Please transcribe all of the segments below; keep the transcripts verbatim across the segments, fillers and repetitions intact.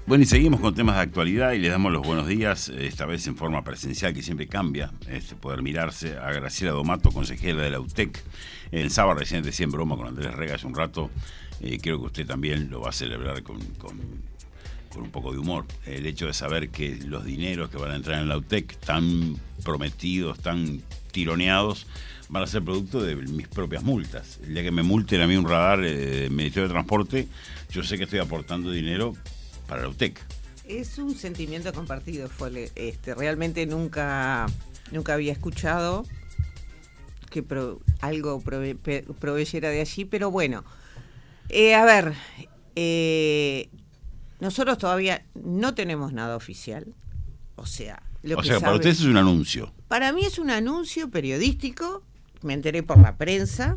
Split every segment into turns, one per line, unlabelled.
Bueno, y seguimos con temas de actualidad y les damos los buenos días, esta vez en forma presencial, que siempre cambia, este, poder mirarse a Graciela Domato, consejera de la U T E C. El sábado recién decía en broma con Andrés Rega hace un rato, eh, creo que usted también lo va a celebrar con, con, con un poco de humor. El hecho de saber que los dineros que van a entrar en la U T E C, tan prometidos, tan tironeados, van a ser producto de mis propias multas. El día que me multen a mí un radar eh, del Ministerio de Transporte, yo sé que estoy aportando dinero para la U T E C.
Es un sentimiento compartido, Fole. Este, realmente nunca, nunca había escuchado que pro, algo prove, proveyera de allí, pero bueno, eh, a ver, eh, nosotros todavía no tenemos nada oficial, o sea, lo
o
que
sea,
sabe,
para ustedes es un anuncio.
Para mí es un anuncio periodístico, me enteré por la prensa,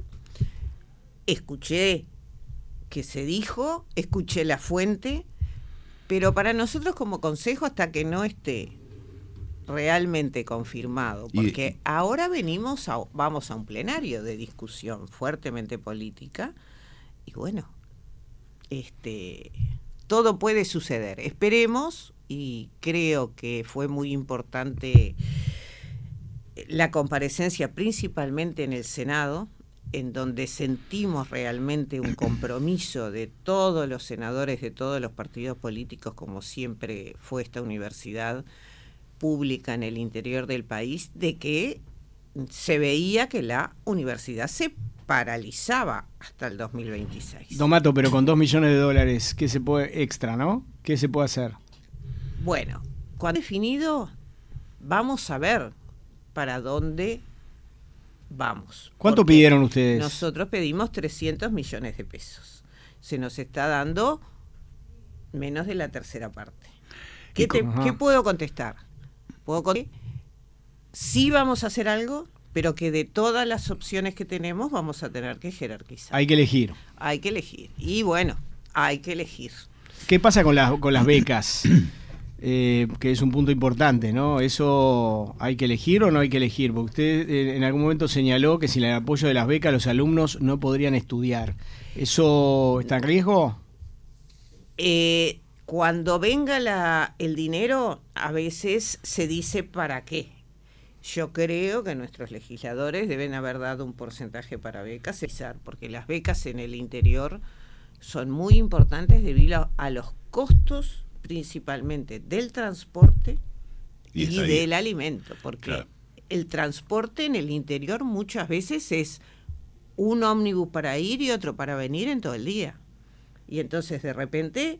escuché que se dijo, escuché la fuente. Pero para nosotros como consejo, hasta que no esté realmente confirmado, porque y, ahora venimos a, vamos a un plenario de discusión fuertemente política, y bueno, este, todo puede suceder. Esperemos, y creo que fue muy importante la comparecencia principalmente en el Senado, en donde sentimos realmente un compromiso de todos los senadores de todos los partidos políticos, como siempre fue esta universidad pública en el interior del país, de que se veía que la universidad se paralizaba hasta el dos mil veintiséis.
Domato, pero con dos millones de dólares, ¿qué se puede extra, no? ¿Qué se puede hacer?
Bueno, cuando definido, vamos a ver para dónde vamos.
¿Cuánto pidieron ustedes?
Nosotros pedimos trescientos millones de pesos. Se nos está dando menos de la tercera parte. ¿Qué, te, ¿qué puedo contestar? Puedo contestar, sí vamos a hacer algo, pero que de todas las opciones que tenemos vamos a tener que jerarquizar.
Hay que elegir.
Hay que elegir. Y bueno, hay que elegir.
¿Qué pasa con las, con las becas? Eh, que es un punto importante, ¿no? ¿Eso hay que elegir o no hay que elegir? Porque usted eh, en algún momento señaló que sin el apoyo de las becas los alumnos no podrían estudiar. ¿Eso está en riesgo?
Eh, cuando venga la, el dinero, a veces se dice para qué. Yo creo que nuestros legisladores deben haber dado un porcentaje para becas, porque las becas en el interior son muy importantes debido a, a los costos principalmente del transporte y, y del alimento, porque claro, el transporte en el interior muchas veces es un ómnibus para ir y otro para venir en todo el día. Y entonces de repente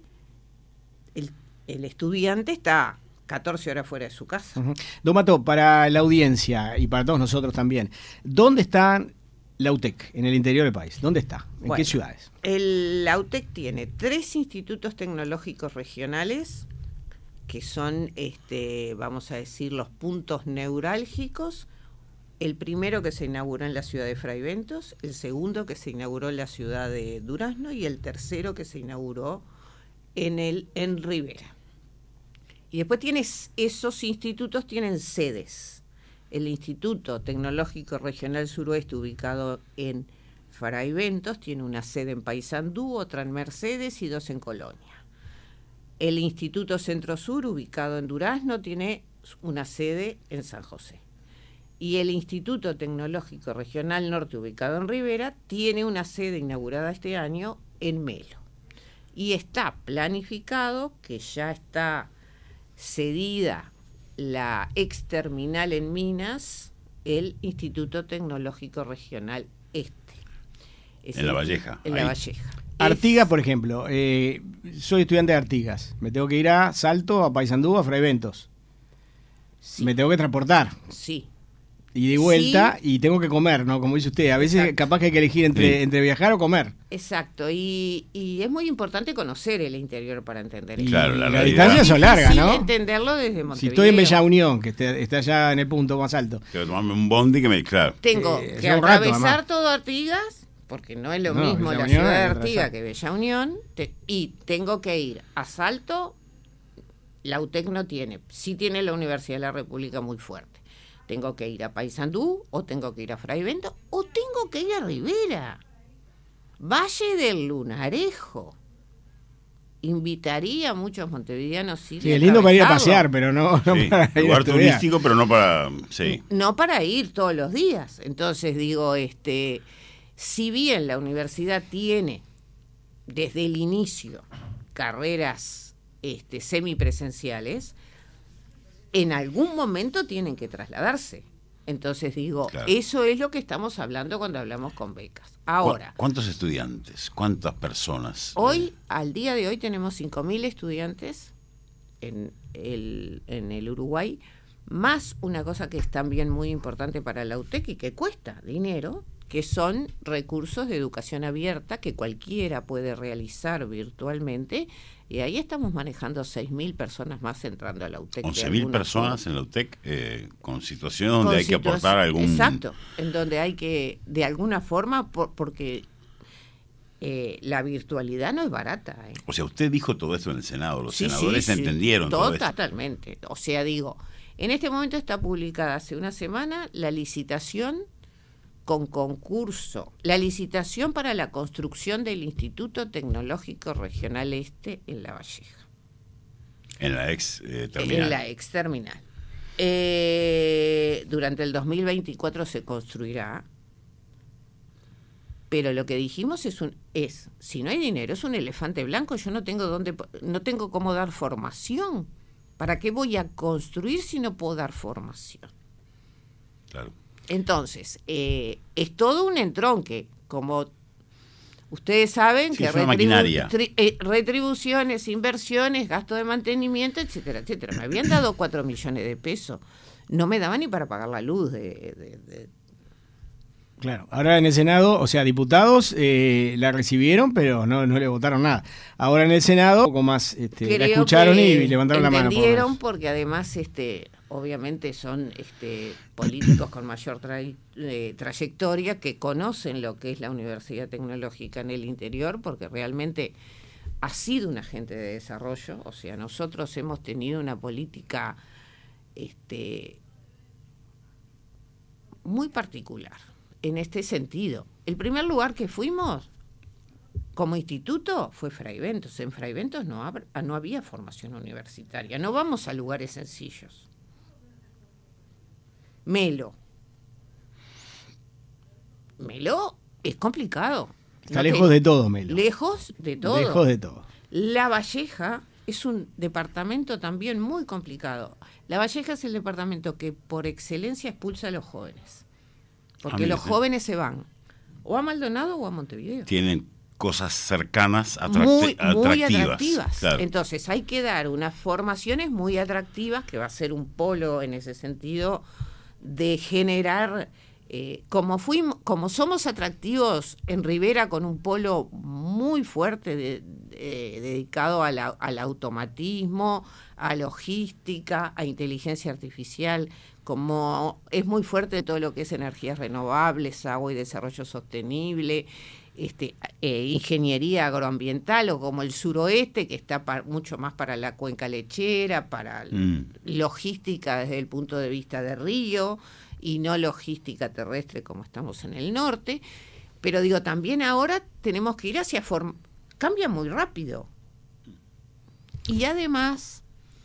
el, el estudiante está catorce horas fuera de su casa.
Uh-huh. Domato, para la audiencia y para todos nosotros también, ¿dónde está la U T E C en el interior del país? ¿Dónde está? ¿En bueno, qué ciudades?
El, la U T E C tiene tres institutos tecnológicos regionales que son, este, vamos a decir, los puntos neurálgicos. El primero que se inauguró en la ciudad de Fraiventos, el segundo que se inauguró en la ciudad de Durazno y el tercero que se inauguró en, el, en Rivera. Y después tienes, esos institutos tienen sedes. El Instituto Tecnológico Regional Suroeste, ubicado en Fraiventos, tiene una sede en Paysandú, otra en Mercedes y dos en Colonia. El Instituto Centro Sur, ubicado en Durazno, tiene una sede en San José. Y el Instituto Tecnológico Regional Norte, ubicado en Rivera, tiene una sede inaugurada este año en Melo. Y está planificado, que ya está cedida la exterminal en Minas, el Instituto Tecnológico Regional Este.
Es en La Valleja.
En ahí. La Valleja.
Artigas, por ejemplo, eh, soy estudiante de Artigas, me tengo que ir a Salto, a Paysandú, a Fraiventos. Sí. Me tengo que transportar.
Sí.
Y de vuelta, sí. Y tengo que comer, ¿no? Como dice usted, a veces exacto, capaz que hay que elegir entre, sí. entre viajar o comer.
Exacto, y, y es muy importante conocer el interior para entender
y,
claro, la,
la distancia son largas, ¿no?
Sí, entenderlo desde Montevideo.
Si estoy en Bella Unión, que está, está allá en el punto más alto.
Tengo que tomarme un bondi que me... Claro.
Tengo eh, que atravesar rato, todo Artigas, porque no es lo no, mismo Bella la Unión ciudad de Artigas que Bella Unión, te, y tengo que ir a Salto. La U T E C no tiene, sí tiene la Universidad de la República muy fuerte. Tengo que ir a Paysandú, o tengo que ir a Fraiventos, o tengo que ir a Rivera. Valle del Lunarejo. invitaría a muchos montevideanos a ir.
Sí, es lindo para ir a pasear, pero no, no
sí,
para ir
lugar
a estudiar.
turístico, pero no para... Sí.
No para ir todos los días. Entonces digo, este, si bien la universidad tiene desde el inicio carreras este, semipresenciales, en algún momento tienen que trasladarse. Entonces digo, claro. Eso es lo que estamos hablando cuando hablamos con becas. Ahora,
¿Cu- ¿cuántos estudiantes? ¿Cuántas personas?
Hoy, al día de hoy, tenemos cinco mil estudiantes en el, en el Uruguay, más una cosa que es también muy importante para la U T E C y que cuesta dinero, que son recursos de educación abierta que cualquiera puede realizar virtualmente, y ahí estamos manejando seis mil personas más entrando a la U T E C.
once mil personas forma. En la U T E C, eh, con situaciones donde
con
hay que aportar algún...
Exacto, en donde hay que, de alguna forma, por, porque eh, la virtualidad no es barata. ¿eh?
O sea, usted dijo todo esto en el Senado, los
sí,
senadores
sí,
entendieron
sí,
todo esto.
Totalmente, o sea, digo, en este momento está publicada hace una semana la licitación con concurso, la licitación para la construcción del Instituto Tecnológico Regional Este en La Valleja.
En la ex eh, terminal.
En la ex terminal. Eh, durante el dos mil veinticuatro se construirá, pero lo que dijimos es, un, es si no hay dinero, es un elefante blanco, yo no tengo dónde, no tengo cómo dar formación. ¿Para qué voy a construir si no puedo dar formación?
Claro.
Entonces, eh, es todo un entronque, como ustedes saben,
sí,
que
es una
retribu-
maquinaria.
tri- eh, retribuciones, inversiones, gasto de mantenimiento, etcétera, etcétera. Me habían dado cuatro millones de pesos, no me daba ni para pagar la luz. De, de, de...
Claro, ahora en el Senado, o sea, diputados eh, la recibieron, pero no, no le votaron nada. Ahora en el Senado, un poco más, este, la escucharon y levantaron la mano.
Entendieron porque además, este, obviamente son este, políticos con mayor tra- eh, trayectoria que conocen lo que es la Universidad Tecnológica en el interior, porque realmente ha sido un agente de desarrollo. O sea, nosotros hemos tenido una política este, muy particular en este sentido. El primer lugar que fuimos como instituto fue Fray Bentos. En Fray Bentos no, hab- no había formación universitaria. No vamos a lugares sencillos. Melo. Melo es complicado.
Está
No
lejos
te-
de todo, Melo.
Lejos de todo.
Lejos de todo.
La Valleja es un departamento también muy complicado. La Valleja es el departamento que por excelencia expulsa a los jóvenes. Porque
Ah,
los
sí.
jóvenes se van o a Maldonado o a Montevideo.
Tienen cosas cercanas, atracti-
Muy, muy
atractivas.
atractivas.
Claro.
Entonces hay que dar unas formaciones muy atractivas, que va a ser un polo en ese sentido de generar, eh, como fuimos, como somos atractivos en Rivera con un polo muy fuerte de, de, dedicado a la, al automatismo, a logística, a inteligencia artificial, como es muy fuerte todo lo que es energías renovables, agua y desarrollo sostenible, este, eh, ingeniería agroambiental, o como el suroeste, que está pa- mucho más para la cuenca lechera, para
Mm.
logística desde el punto de vista de río, y no logística terrestre como estamos en el norte. Pero digo, también ahora tenemos que ir hacia... Form- cambia muy rápido. Y además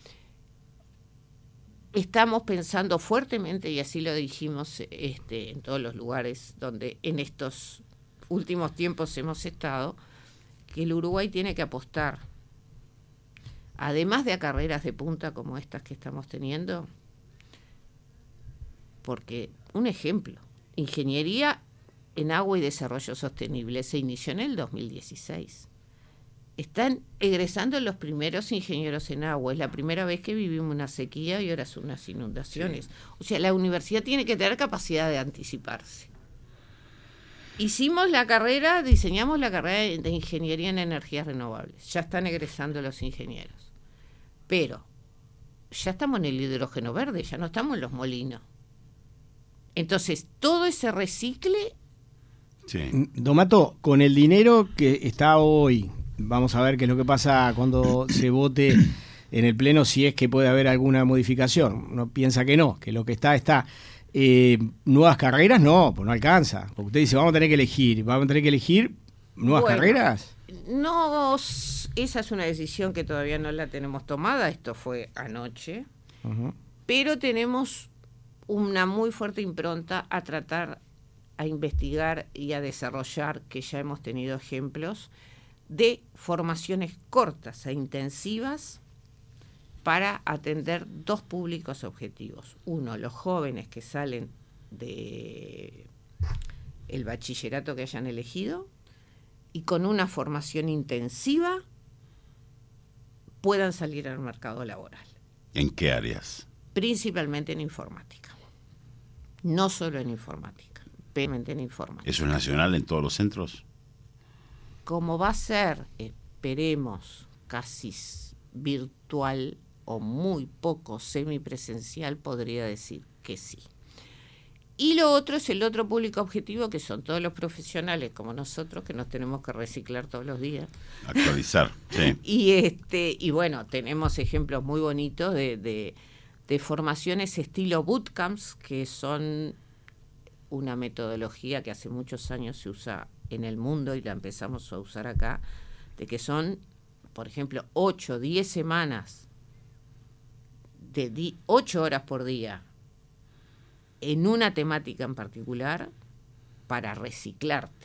estamos pensando fuertemente, y así lo dijimos este, en todos los lugares donde en estos últimos tiempos hemos estado, que el Uruguay tiene que apostar, además de a carreras de punta como estas que estamos teniendo, porque, un ejemplo, ingeniería en agua y desarrollo sostenible se inició en el dos mil dieciséis. Están egresando los primeros ingenieros en agua. Es la primera vez que vivimos una sequía y ahora son unas inundaciones. Sí. O sea, la universidad tiene que tener capacidad de anticiparse. Hicimos la carrera, diseñamos la carrera de ingeniería en energías renovables. Ya están egresando los ingenieros. Pero ya estamos en el hidrógeno verde, ya no estamos en los molinos. Entonces, todo ese recicle...
Sí. Domato, con el dinero que está hoy, vamos a ver qué es lo que pasa cuando se vote en el Pleno, si es que puede haber alguna modificación. Uno piensa que no, que lo que está, está. Eh, nuevas carreras, no, pues no alcanza. Porque usted dice, vamos a tener que elegir, vamos a tener que elegir nuevas
bueno,
carreras.
no, esa es una decisión que todavía no la tenemos tomada, esto fue anoche, uh-huh. pero tenemos una muy fuerte impronta a tratar, a investigar y a desarrollar, que ya hemos tenido ejemplos, de formaciones cortas e intensivas para atender dos públicos objetivos. Uno, los jóvenes que salen de el bachillerato que hayan elegido y con una formación intensiva puedan salir al mercado laboral.
¿En qué áreas?
Principalmente en informática. No solo en informática, pero en informática.
¿Eso es nacional en todos los centros?
Como va a ser, esperemos, casi virtual o muy poco semipresencial, podría decir que sí. Y lo otro es el otro público objetivo, que son todos los profesionales como nosotros, que nos tenemos que reciclar todos los días.
Actualizar, sí.
Y este y bueno, tenemos ejemplos muy bonitos de, de, de formaciones estilo bootcamps, que son una metodología que hace muchos años se usa en el mundo y la empezamos a usar acá, de que son, por ejemplo, ocho, diez semanas de di- ocho horas por día en una temática en particular para reciclarte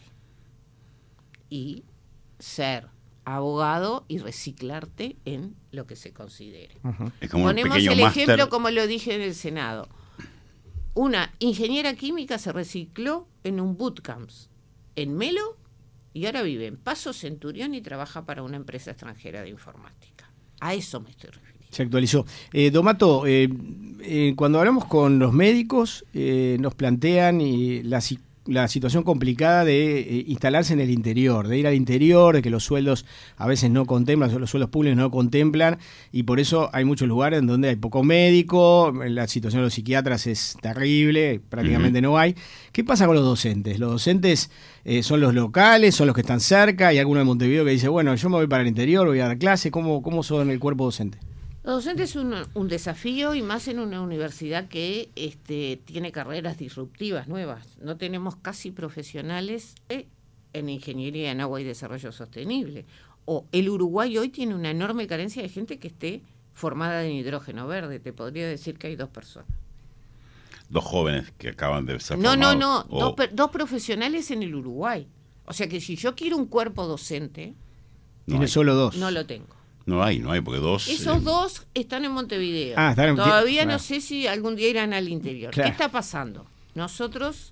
y ser abogado y reciclarte en lo que se considere.
Uh-huh. Es como
Ponemos
un
el
máster.
ejemplo, como lo dije en el Senado. Una ingeniera química se recicló en un bootcamp en Melo y ahora vive en Paso Centurión y trabaja para una empresa extranjera de informática. A eso me estoy refiriendo.
Se actualizó. Eh, Domato, eh, eh, cuando hablamos con los médicos, eh, nos plantean y la, la situación complicada de eh, instalarse en el interior, de ir al interior, de que los sueldos a veces no contemplan, los sueldos públicos no contemplan, y por eso hay muchos lugares en donde hay poco médico, la situación de los psiquiatras es terrible, prácticamente uh-huh. no hay. ¿Qué pasa con los docentes? Los docentes eh, son los locales, son los que están cerca, hay alguno de Montevideo que dice, bueno, yo me voy para el interior, voy a dar clase. ¿Cómo, cómo son el cuerpo docente?
Los docentes es un, un desafío, y más en una universidad que este, tiene carreras disruptivas, nuevas. No tenemos casi profesionales eh, en ingeniería en agua y desarrollo sostenible. O el Uruguay hoy tiene una enorme carencia de gente que esté formada en hidrógeno verde. Te podría decir que hay dos personas.
Dos jóvenes que acaban de ser
no,
formados.
No, no,
o...
dos, per, dos profesionales en el Uruguay. O sea que si yo quiero un cuerpo docente...
No tiene solo dos.
No lo tengo.
No hay, no hay, porque dos...
Esos
eh...
dos están en Montevideo.
Ah, están en...
Todavía
claro.
no sé si algún día irán al interior. Claro. ¿Qué está pasando? Nosotros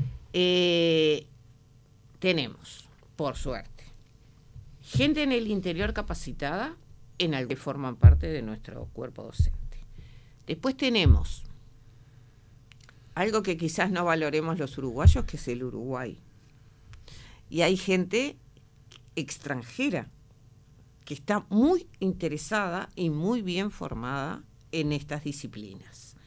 eh, tenemos, por suerte, gente en el interior capacitada, en algo que forman parte de nuestro cuerpo docente. Después tenemos algo que quizás no valoremos los uruguayos, que es el Uruguay. Y hay gente extranjera que está muy interesada y muy bien formada en estas disciplinas.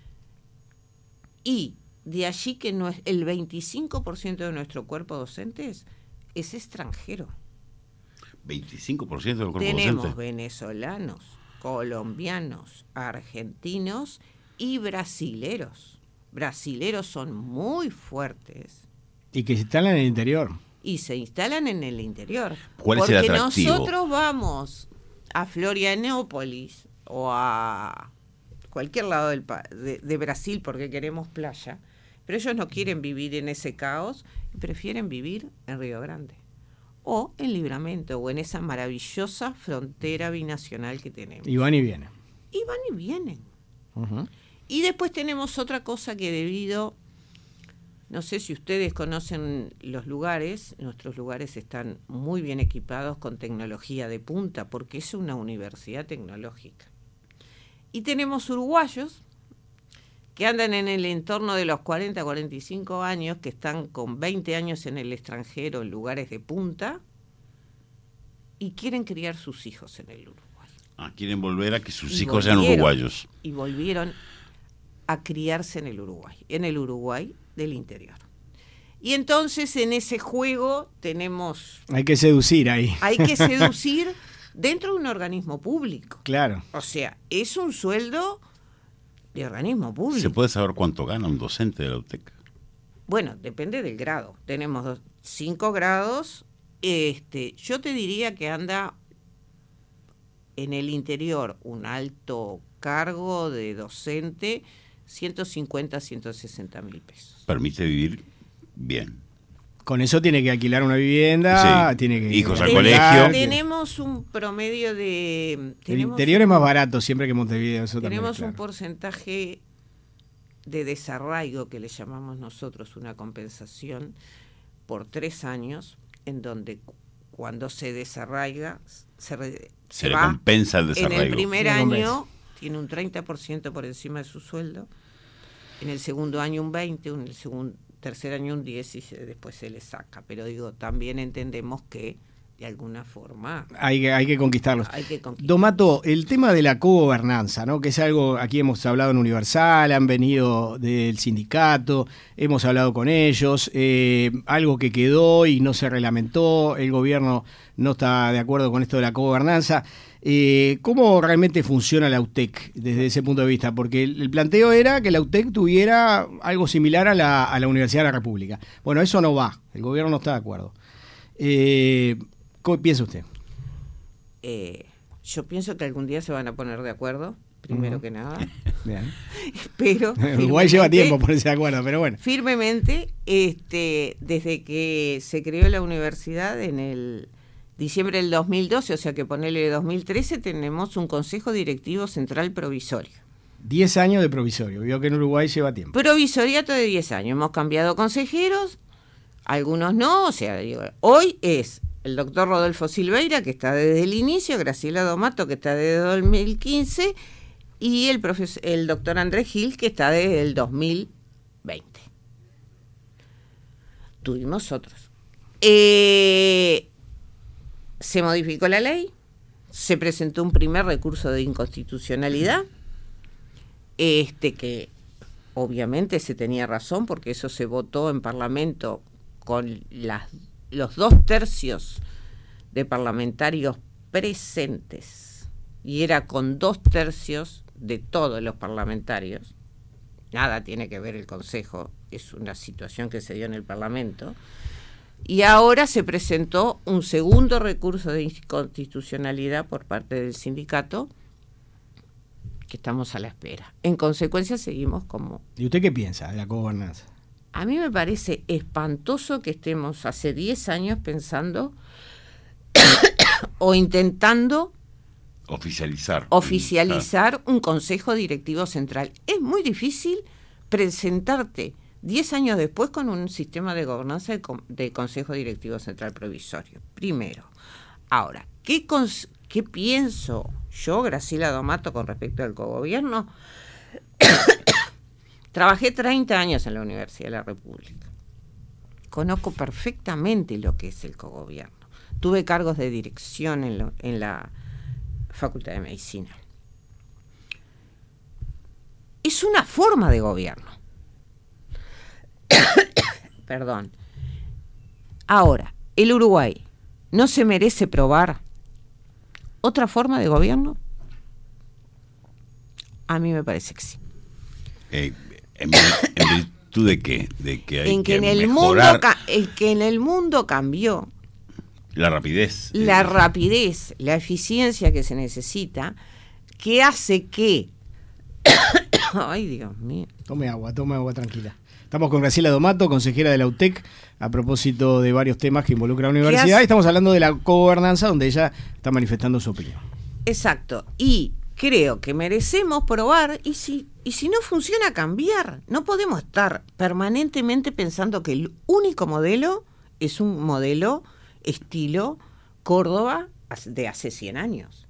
Y de allí que no es, el veinticinco por ciento de nuestro cuerpo docente es, es extranjero.
¿veinticinco por ciento del cuerpo
Tenemos
docente?
venezolanos, colombianos, argentinos y brasileros. Brasileros son muy fuertes.
Y que se instalan en el interior.
Y se instalan en el interior.
¿Cuál es
Porque
el atractivo?
Nosotros vamos a Florianópolis o a cualquier lado del pa- de, de Brasil porque queremos playa, pero ellos no quieren vivir en ese caos y prefieren vivir en Río Grande o en Libramento o en esa maravillosa frontera binacional que tenemos.
Y van y vienen.
Y van y vienen.
Uh-huh.
Y después tenemos otra cosa que debido... No sé si ustedes conocen los lugares, nuestros lugares están muy bien equipados con tecnología de punta, porque es una universidad tecnológica. Y tenemos uruguayos que andan en el entorno de los cuarenta, cuarenta y cinco años, que están con veinte años en el extranjero, en lugares de punta, y quieren criar sus hijos en el Uruguay.
Ah, quieren volver a que sus
Y
hijos sean uruguayos.
Y volvieron a criarse en el Uruguay, en el Uruguay del interior. Y entonces en ese juego tenemos...
Hay que seducir ahí.
Hay que seducir dentro de un organismo público.
Claro.
O sea, es un sueldo de organismo público.
¿Se puede saber cuánto gana un docente de la U T E C?
Bueno, depende del grado. Tenemos dos, cinco grados Este, yo te diría que anda en el interior un alto cargo de docente, ciento cincuenta, ciento sesenta mil pesos.
Permite vivir bien.
Con eso tiene que alquilar una vivienda,
Sí.
tiene que
Hijos al
rentar,
colegio.
tiene-
Tenemos un promedio de...
El
tenemos
interior
un-
es más barato siempre que Montevideo. Eso también
Tenemos
es claro.
un porcentaje de desarraigo que le llamamos nosotros una compensación por tres años, en donde cu- cuando se desarraiga, se, re-
Se le
va
compensa el
en
desarraigo.
el primer
Se le compensa.
año, tiene un treinta por ciento por encima de su sueldo, en el segundo año un veinte por ciento, en el segundo, tercer año un diez por ciento y se- después se le saca. Pero digo, también entendemos que de alguna forma
Hay que, hay que conquistarlos.
hay que conquistar.
Domato, el tema de la cogobernanza, ¿no? Que es algo, aquí hemos hablado en Universal, han venido del sindicato, hemos hablado con ellos, eh, algo que quedó y no se reglamentó, el gobierno no está de acuerdo con esto de la cogobernanza. Eh, ¿Cómo realmente funciona la U T E C desde ese punto de vista? Porque el, el planteo era que la U T E C tuviera algo similar a la, a la Universidad de la República. Bueno, eso no va, el gobierno no está de acuerdo. Eh, ¿Cómo piensa usted?
Eh, yo pienso que algún día se van a poner de acuerdo, primero
Ujú.
que nada,
Bien.
pero
Uruguay lleva
firmemente-
tiempo ponerse de acuerdo, pero bueno.
Firmemente, este, desde que se creó la universidad en el diciembre del dos mil doce, o sea que ponele dos mil trece, tenemos un Consejo Directivo Central Provisorio.
Diez años de provisorio, vio que en Uruguay lleva tiempo.
Provisoriato de diez años. Hemos cambiado consejeros, algunos no, o sea, digo, hoy es el doctor Rodolfo Silveira, que está desde el inicio, Graciela Domato, que está desde dos mil quince, y el, profes- el doctor Andrés Gil, que está desde el dos mil veinte. Tuvimos otros. Eh, se modificó la ley, se presentó un primer recurso de inconstitucionalidad, este que obviamente se tenía razón porque eso se votó en Parlamento con las, los dos tercios de parlamentarios presentes y era con dos tercios de todos los parlamentarios. Nada tiene que ver el Consejo, es una situación que se dio en el Parlamento. Y ahora se presentó un segundo recurso de inconstitucionalidad por parte del sindicato, que estamos a la espera. En consecuencia, seguimos como...
¿Y usted qué piensa de la cogobernanza?
A mí me parece espantoso que estemos hace diez años pensando o intentando
Oficializar.
oficializar un consejo directivo central. Es muy difícil presentarte diez años después con un sistema de gobernanza de, con- de consejo directivo central provisorio. Primero. Ahora, ¿qué, cons- qué pienso yo, Graciela Domato, con respecto al cogobierno? Trabajé treinta años en la Universidad de la República. Conozco perfectamente lo que es el cogobierno. Tuve cargos de dirección en, lo- en la Facultad de Medicina. Es una forma de gobierno. Perdón. Ahora, ¿el Uruguay no se merece probar otra forma de gobierno? A mí me parece que sí.
Eh, en, en virtud de qué? De que hay
En que,
que
en el
mejorar
mundo ca- el que en el mundo cambió
la rapidez.
la
eh,
rapidez, la eficiencia que se necesita, que hace que... Ay, Dios mío.
Tome agua, tome agua tranquila. Estamos con Graciela Domato, consejera de la U T E C, a propósito de varios temas que involucran a la universidad.
hace?
Estamos hablando de la cogobernanza, donde ella está manifestando su opinión.
Exacto. Y creo que merecemos probar y si, y si no funciona, cambiar. No podemos estar permanentemente pensando que el único modelo es un modelo estilo Córdoba de hace cien años.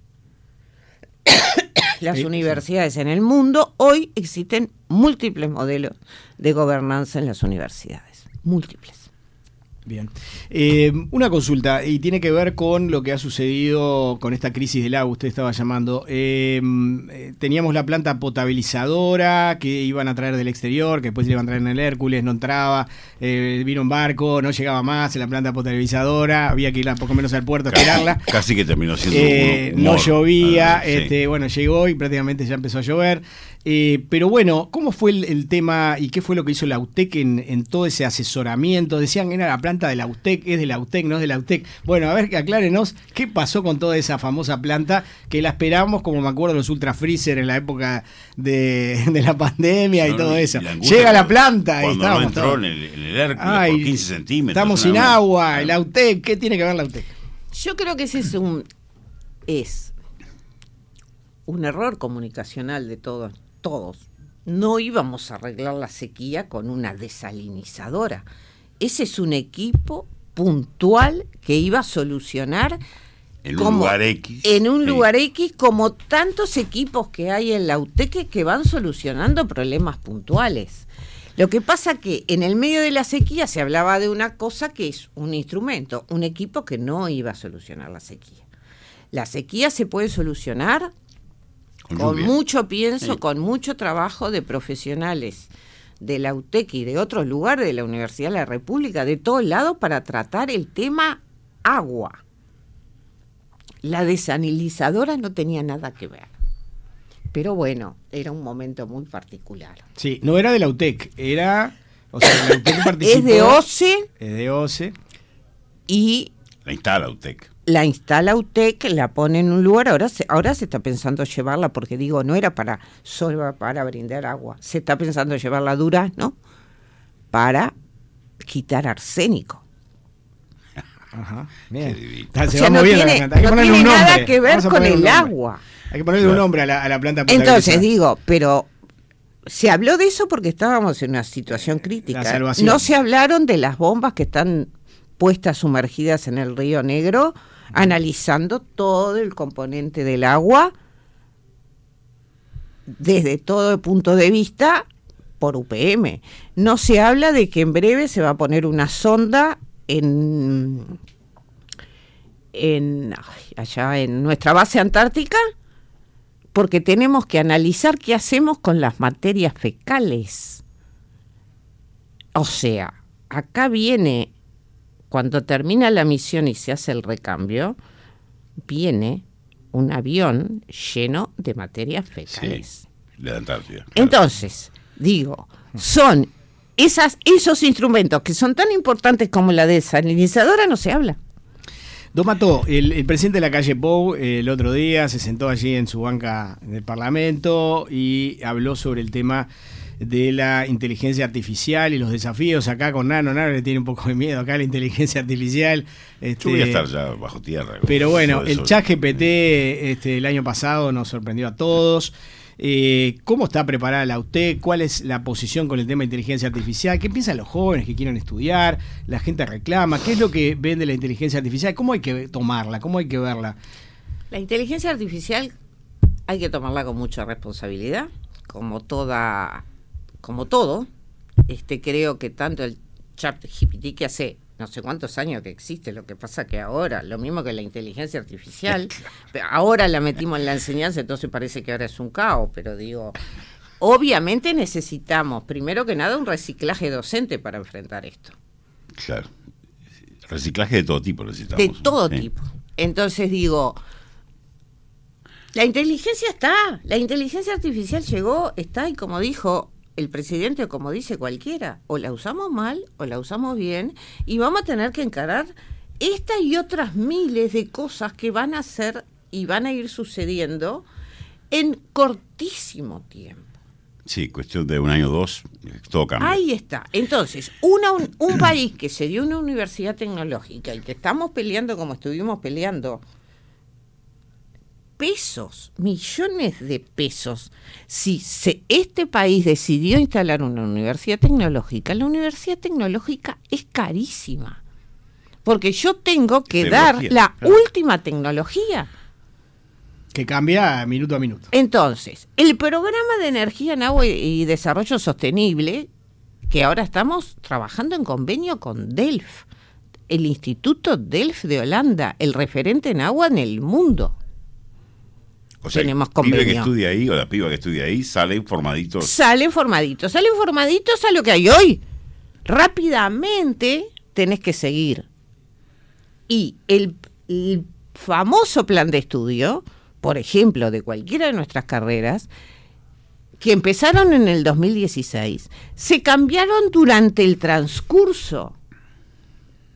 Las
Sí,
universidades en el mundo, hoy existen múltiples modelos de gobernanza en las universidades. Múltiples.
Bien. Eh, una consulta, y tiene que ver con lo que ha sucedido con esta crisis del agua, usted estaba llamando. Eh, eh, teníamos la planta potabilizadora que iban a traer del exterior, que después le iban a traer en el Hércules, no entraba, eh, vino un barco, no llegaba más en la planta potabilizadora, había que ir a poco menos al puerto a
casi,
esperarla.
casi que terminó siendo
Eh,
un
no
humor.
llovía,
Ah, sí.
este, bueno, llegó y prácticamente ya empezó a llover. Eh, pero bueno, ¿cómo fue el, el tema y qué fue lo que hizo la U T E C en, en todo ese asesoramiento? Decían que era la planta planta de la U T E C, es de la U T E C, no es de la U T E C. Bueno, a ver, que aclárenos qué pasó con toda esa famosa planta que la esperamos, como me acuerdo, los Ultra Freezer en la época de, de la pandemia no, y todo eso. Llega la planta y estábamos
no entró
todos.
en el, en el Hércules Ay, por quince centímetros.
Estamos sin
más.
agua, la U T E C, ¿qué tiene que ver la U T E C?
Yo creo que ese es un es un error comunicacional de todos, todos. No íbamos a arreglar la sequía con una desalinizadora. Ese es un equipo puntual que iba a solucionar
en
como,
un lugar X.
En un
sí.
lugar X, como tantos equipos que hay en la U T E C que van solucionando problemas puntuales. Lo que pasa que en el medio de la sequía se hablaba de una cosa que es un instrumento, un equipo que no iba a solucionar la sequía. La sequía se puede solucionar con, con mucho pienso, sí. con mucho trabajo de profesionales de la U T E C y de otros lugares de la Universidad de la República, de todos lados, para tratar el tema agua. La desalinizadora no tenía nada que ver. Pero bueno, era un momento muy particular.
Sí, no era de la U T E C, era... O sea, la U T E C participó...
Es de OCE.
Es de OCE.
Y...
La instala U T E C.
La instala U T E C, la pone en un lugar, ahora se, ahora se está pensando llevarla, porque digo, no era para solo para brindar agua, se está pensando llevarla a Durazno para quitar arsénico.
Ajá, bien.
O sea, no tiene, no tiene nada que ver con el agua.
Hay que ponerle un nombre a la, a la planta.
Entonces digo, pero se habló de eso porque estábamos en una situación crítica. No se hablaron de las bombas que están puestas sumergidas en el Río Negro, analizando todo el componente del agua desde todo punto de vista por U P M. No se habla de que en breve se va a poner una sonda en, en ay, allá en nuestra base antártica, porque tenemos que analizar qué hacemos con las materias fecales. O sea, acá viene, cuando termina la misión y se hace el recambio, viene un avión lleno de materias fecales.
Sí, de la Antártida. Claro.
Entonces, digo, son esas, esos instrumentos que son tan importantes como la desalinizadora, no se habla.
Domato, el, el presidente de la calle Pou eh, el otro día se sentó allí en su banca del Parlamento y habló sobre el tema de la inteligencia artificial y los desafíos acá con Nano. Nano le tiene un poco de miedo acá a la inteligencia artificial. Este,
Yo voy a estar ya bajo tierra.
Pero bueno, el ChatGPT este, el año pasado nos sorprendió a todos. Eh, ¿Cómo está preparada la U T E C? ¿Cuál es la posición con el tema de inteligencia artificial? ¿Qué piensan los jóvenes que quieren estudiar? ¿La gente reclama? ¿Qué es lo que ven de la inteligencia artificial? ¿Cómo hay que tomarla? ¿Cómo hay que verla?
La inteligencia artificial hay que tomarla con mucha responsabilidad, como toda, como todo. Este, creo que tanto el ChatGPT, que hace no sé cuántos años que existe, lo que pasa que ahora, lo mismo que la inteligencia artificial, ahora la metimos en la enseñanza, entonces parece que ahora es un caos, pero digo, obviamente necesitamos, primero que nada, un reciclaje docente para enfrentar esto.
Claro, reciclaje de todo tipo necesitamos.
De todo
¿sí?
tipo. Entonces digo, la inteligencia está, la inteligencia artificial llegó, está, y como dijo el presidente, o como dice cualquiera, o la usamos mal o la usamos bien, y vamos a tener que encarar esta y otras miles de cosas que van a ser y van a ir sucediendo en cortísimo tiempo.
Sí, cuestión de un año o dos, todo cambia.
Ahí está. Entonces, una, un, un país que se dio una universidad tecnológica y que estamos peleando como estuvimos peleando, pesos, millones de pesos. Si se, este país decidió instalar una universidad tecnológica, la universidad tecnológica es carísima, porque yo tengo que dar la claro. última tecnología.
Que cambia minuto a minuto.
Entonces, el programa de energía en agua y desarrollo sostenible, que ahora estamos trabajando en convenio con Delft, el Instituto Delft de Holanda, el referente en agua en el mundo.
O sea,
tenemos
el
convenio.
pibe que estudia ahí o la piba que estudia ahí salen formaditos.
Salen formaditos, salen formaditos a lo que hay hoy. Rápidamente tenés que seguir. Y el, el famoso plan de estudio, por ejemplo, de cualquiera de nuestras carreras, que empezaron en el dos mil dieciséis, se cambiaron durante el transcurso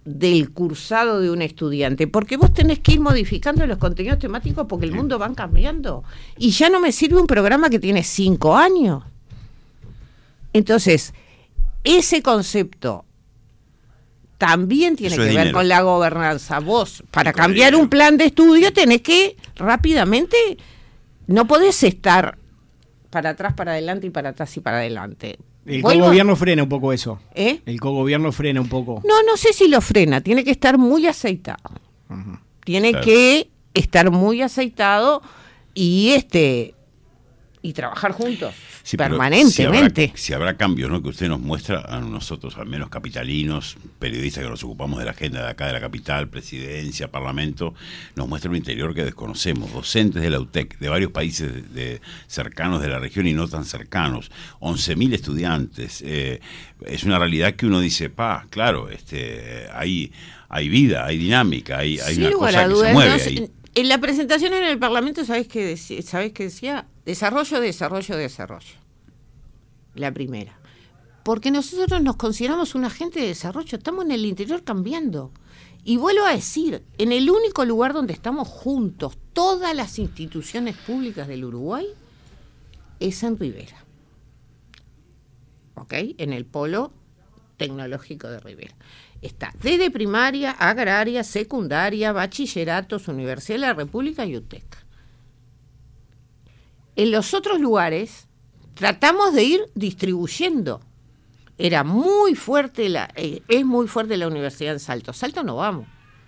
del cursado de un estudiante, porque vos tenés que ir modificando los contenidos temáticos porque el mundo va cambiando. Y ya no me sirve un programa que tiene cinco años. Entonces, ese concepto también tiene
Eso
que
es
ver
dinero.
con la gobernanza. Vos, para
con
cambiar
dinero.
un plan de estudio, tenés que rápidamente, no podés estar para atrás, para adelante y para atrás y para adelante.
El
Vuelvo-
cogobierno frena un poco eso.
¿Eh?
El cogobierno frena un poco.
No, no sé si lo frena, tiene que estar muy aceitado.
Ujú.
Tiene
Claro.
que estar muy aceitado y este y trabajar juntos
Sí, pero
permanentemente.
Si habrá, si habrá cambios, ¿no? Que usted nos muestra a nosotros, al menos capitalinos, periodistas que nos ocupamos de la agenda de acá de la capital, presidencia, parlamento, nos muestra un interior que desconocemos. Docentes de la U T E C, de varios países de, de cercanos de la región y no tan cercanos, once mil estudiantes. Eh, es una realidad que uno dice, pa, claro, este, hay, hay vida, hay dinámica, hay, hay
Sin
una
lugar
cosa
a
que
dudas,
se mueve
no sé,
ahí.
en la presentación en el Parlamento, ¿sabés qué decía? ¿Sabés qué decía? Desarrollo, desarrollo, desarrollo. La primera. Porque nosotros nos consideramos un agente de desarrollo, estamos en el interior cambiando. Y vuelvo a decir, en el único lugar donde estamos juntos, todas las instituciones públicas del Uruguay, es en Rivera. ¿Ok? En el polo tecnológico de Rivera. Está desde primaria, agraria, secundaria, bachilleratos, Universidad de la República y U T E C. En los otros lugares tratamos de ir distribuyendo. Era muy fuerte, la, eh, es muy fuerte la universidad en Salto. Salto no vamos.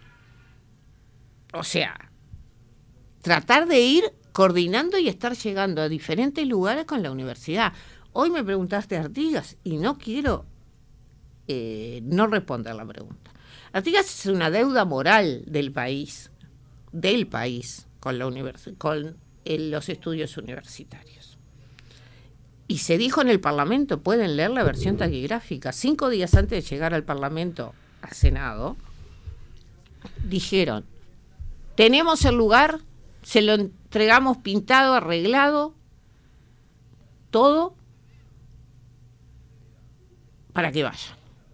O sea, tratar de ir coordinando y estar llegando a diferentes lugares con la universidad. Hoy me preguntaste Artigas y no quiero eh, no responder la pregunta. Artigas es una deuda moral del país, del país, con la universidad, con en los estudios universitarios. Y se dijo en el Parlamento, pueden leer la versión taquigráfica, cinco días antes de llegar al Parlamento, al Senado, dijeron, tenemos el lugar, se lo entregamos pintado, arreglado, todo, para que vayan.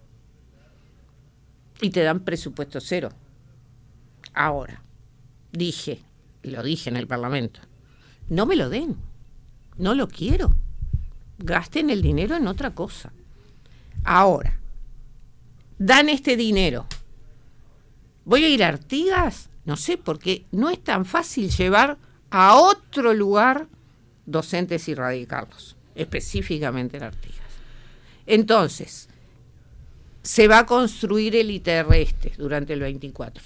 Y te dan presupuesto cero. Ahora, dije, lo dije en el Parlamento, no me lo den, no lo quiero, gasten el dinero en otra cosa. Ahora, dan este dinero, ¿voy a ir a Artigas? No sé, porque no es tan fácil llevar a otro lugar docentes y radicarlos, específicamente en Artigas. Entonces, se va a construir el I T R este durante el veinticuatro.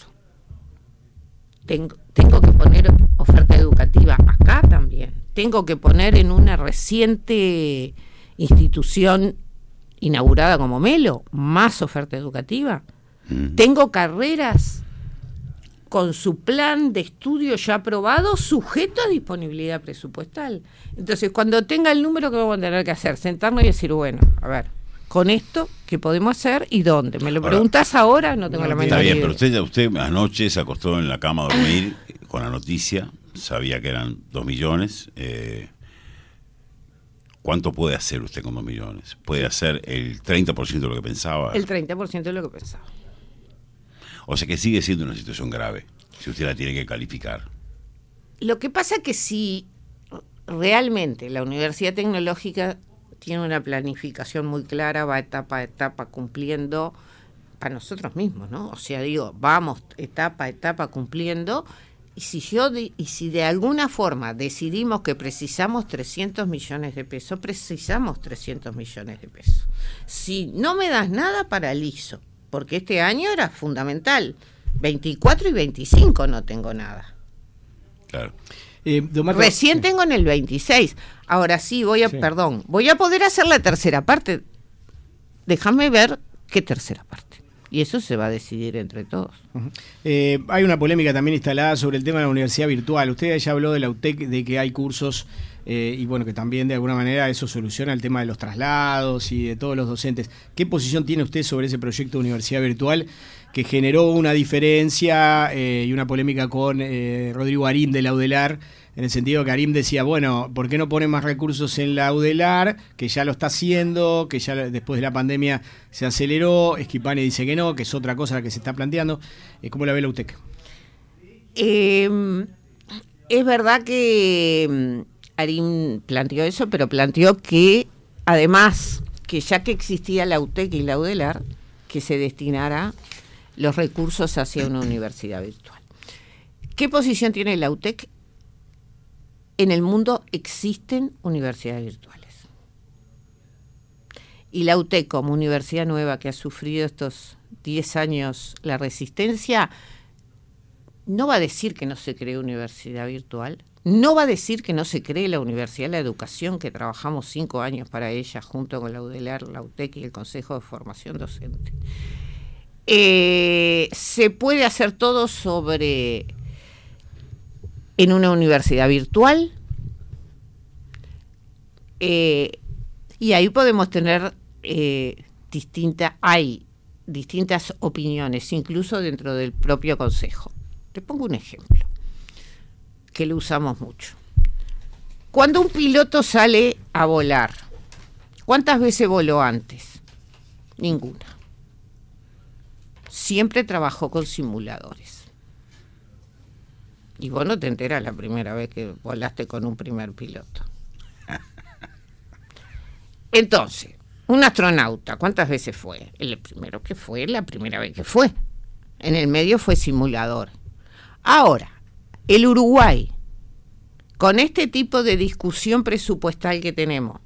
Tengo, tengo que poner oferta educativa acá también. Tengo que poner en una reciente institución inaugurada como Melo más oferta educativa. Mm. Tengo carreras con su plan de estudio ya aprobado, sujeto a disponibilidad presupuestal. Entonces, cuando tenga el número, ¿qué vamos a tener que hacer? Sentarnos y decir, bueno, a ver, con esto, ¿qué podemos hacer y dónde? ¿Me lo preguntás ahora? No tengo no, la menor idea.
Está bien, pero usted, usted anoche se acostó en la cama a dormir con la noticia, sabía que eran dos millones. Eh, ¿Cuánto puede hacer usted con dos millones? ¿Puede hacer el treinta por ciento de lo que pensaba?
El treinta por ciento de lo que pensaba.
O sea que sigue siendo una situación grave, si usted la tiene que calificar.
Lo que pasa es que si realmente la Universidad Tecnológica tiene una planificación muy clara, va etapa a etapa cumpliendo para nosotros mismos, ¿no? O sea, digo, vamos etapa a etapa cumpliendo, y si yo de, y si de alguna forma decidimos que precisamos trescientos millones de pesos, precisamos trescientos millones de pesos. Si no me das nada, paralizo, porque este año era fundamental. veinticuatro y veinticinco no tengo nada.
Claro.
Eh, Domato,
Recién
sí.
tengo en el veintiséis. Ahora sí, voy a, sí. perdón, voy a poder hacer la tercera parte. Déjame ver qué tercera parte. Y eso se va a decidir entre todos.
Uh-huh. Eh, hay una polémica también instalada sobre el tema de la universidad virtual. Usted ya habló de la U T E C, de que hay cursos eh, y bueno, que también de alguna manera eso soluciona el tema de los traslados y de todos los docentes. ¿Qué posición tiene usted sobre ese proyecto de universidad virtual que generó una diferencia eh, y una polémica con eh, Rodrigo Arim de la UDELAR, en el sentido que Arim decía, bueno, ¿por qué no ponen más recursos en la UDELAR, que ya lo está haciendo, que ya después de la pandemia se aceleró? Schipani dice que no, que es otra cosa la que se está planteando. Eh, ¿Cómo la ve la UTEC?
Eh, es verdad que Arim planteó eso, pero planteó que además, que ya que existía la UTEC y la UDELAR, que se destinara los recursos hacia una universidad virtual. ¿Qué posición tiene la UTEC? En el mundo existen universidades virtuales. Y la UTEC, como universidad nueva que ha sufrido estos diez años la resistencia, no va a decir que no se cree universidad virtual, no va a decir que no se cree la Universidad de la Educación, que trabajamos cinco años para ella, junto con la UDELAR, la UTEC y el Consejo de Formación Docente. Eh, se puede hacer todo sobre en una universidad virtual, eh, y ahí podemos tener eh, distintas, hay distintas opiniones, incluso dentro del propio Consejo. Te pongo un ejemplo, que lo usamos mucho. Cuando un piloto sale a volar, ¿cuántas veces voló antes? Ninguna. Siempre trabajó con simuladores. Y vos no te enterás la primera vez que volaste con un primer piloto. Entonces, un astronauta, ¿cuántas veces fue? El primero que fue, la primera vez que fue. En el medio fue simulador. Ahora, el Uruguay, con este tipo de discusión presupuestal que tenemos,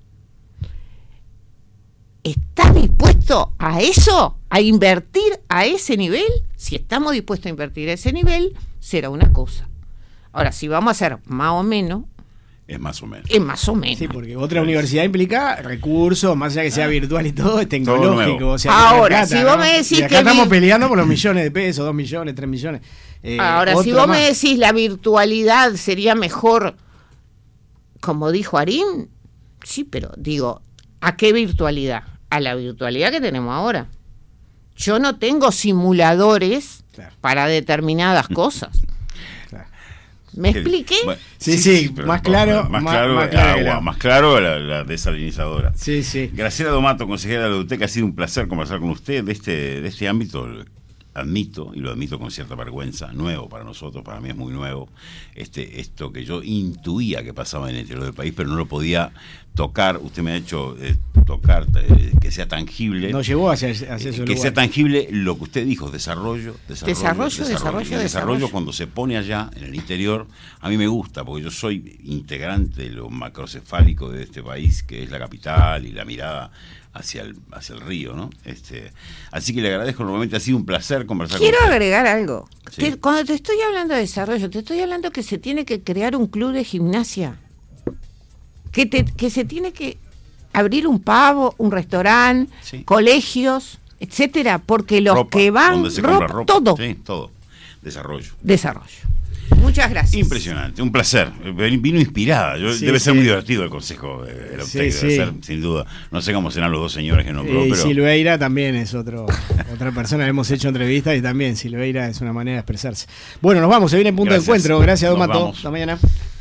¿está dispuesto a eso? ¿A invertir a ese nivel? Si estamos dispuestos a invertir a ese nivel, será una cosa. Ahora, si vamos a hacer más o menos...
Es más o menos.
Es más o menos.
Sí, porque otra universidad implica recursos, más allá que sea ah, virtual y todo, es tecnológico.
Todo
o sea,
ahora,
plata,
si vos
¿no?
me decís
y acá
que...
estamos vi... peleando por los millones de pesos, dos millones, tres millones. Eh,
ahora, si vos más. me decís la virtualidad sería mejor, como dijo Arim, sí, pero digo, ¿a qué virtualidad? A la virtualidad que tenemos ahora. Yo no tengo simuladores claro. para determinadas cosas. Claro. ¿Me expliqué?
Bueno, sí, sí, sí más, claro,
más,
más
claro.
Más
claro,
claro
agua, más claro la, la desalinizadora.
Sí, sí.
Graciela Domato, consejera de la UTEC, ha sido un placer conversar con usted de este, de este ámbito. Admito, y lo admito con cierta vergüenza, nuevo para nosotros, para mí es muy nuevo, este, esto que yo intuía que pasaba en el interior del país, pero no lo podía tocar. Usted me ha hecho eh, tocar, eh, que sea tangible.
No llevó hacia, hacia ese
eh,
lugar.
Que sea tangible lo que usted dijo, desarrollo, desarrollo,
desarrollo,
desarrollo.
desarrollo,
el desarrollo,
desarrollo
cuando se pone allá, en el interior, a mí me gusta, porque yo soy integrante de lo macrocefálico de este país, que es la capital y la mirada hacia el hacia el río, ¿no? Este, así que le agradezco enormemente, ha sido un placer conversar
Quiero
con usted.
Quiero agregar algo.
Sí.
Te, cuando te estoy hablando de desarrollo, te estoy hablando que se tiene que crear un club de gimnasia, que te, que se tiene que abrir un pavo, un restaurante, sí. colegios, etcétera, porque los
ropa,
que van
donde se
ropa,
ropa,
todo,
sí, todo, desarrollo,
desarrollo. Muchas gracias.
Impresionante, un placer. Vino inspirada. Yo,
sí,
debe
sí.
ser muy divertido el consejo de la UTEC,
sí,
debe
sí.
ser, sin duda. No sé cómo serán los dos señores que nombró,
eh,
pero...
Silveira también es otro otra persona, le hemos hecho entrevistas y también Silveira es una manera de expresarse. Bueno, nos vamos, se viene el punto
Gracias.
de encuentro. Gracias,
Nos
Domato.
vamos.
Hasta mañana.